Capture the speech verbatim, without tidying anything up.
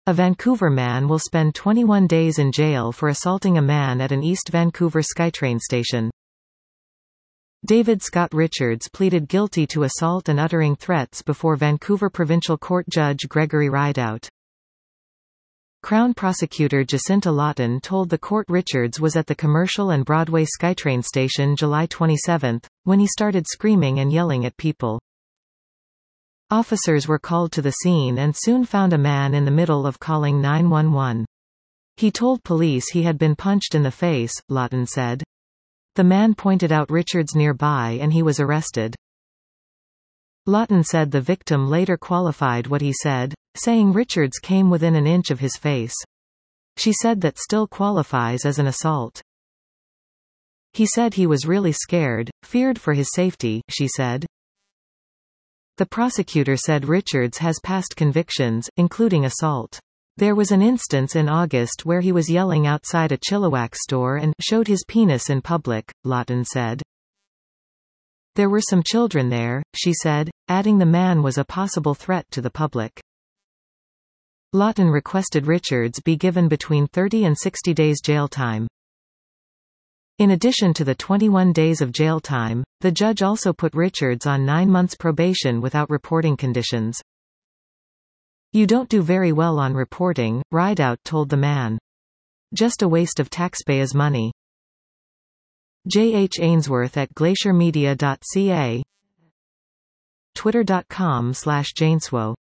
A Vancouver man will spend twenty-one days in jail for assaulting a man at an East Vancouver SkyTrain station. David Scott Richards pleaded guilty to assault and uttering threats before Vancouver Provincial Court Judge Gregory Rideout. Crown prosecutor Jacinta Lawton told the court Richards was at the Commercial and Broadway SkyTrain station July twenty-seventh, when he started screaming and yelling at people. Officers were called to the scene and soon found a man in the middle of calling nine one one. He told police he had been punched in the face, Lawton said. The man pointed out Richards nearby and he was arrested. Lawton said the victim later qualified what he said, saying Richards came within an inch of his face. She said that still qualifies as an assault. He said he was really scared, feared for his safety, she said. The prosecutor said Richards has past convictions, including assault. There was an instance in August where he was yelling outside a Chilliwack store and showed his penis in public, Lawton said. There were some children there, she said, adding the man was a possible threat to the public. Lawton requested Richards be given between thirty and sixty days jail time. In addition to the twenty-one days of jail time, the judge also put Richards on nine months probation without reporting conditions. You don't do very well on reporting, Rideout told the man. Just a waste of taxpayers' money. J H Ainsworth at glacier media dot c a, twitter dot com slash janeswo